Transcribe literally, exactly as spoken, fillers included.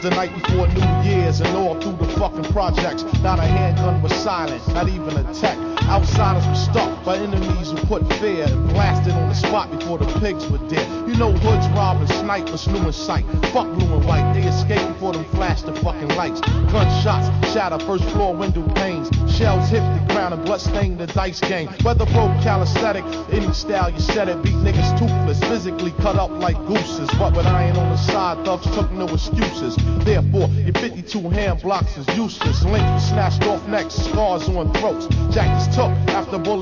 the night before New Year's and all through the fucking projects. Not a handgun was silent, not even a tech. Outsiders were stuck by enemies who put fear and blasted on the spot before the pigs were dead. You know hoods rob and snipe was new in sight. Fuck blue and white, they escaped before them flashed the fucking lights. Gunshots shatter first floor window panes. Shells hit the ground and blood stained the dice game. Weather broke calisthenic, any style you said it. Beat niggas toothless, physically cut up like gooses. But with iron on the side, thugs took no excuses. Therefore, your fifty-two hand blocks is useless. Links were snatched off necks, scars on throats. Jackets took after bullets.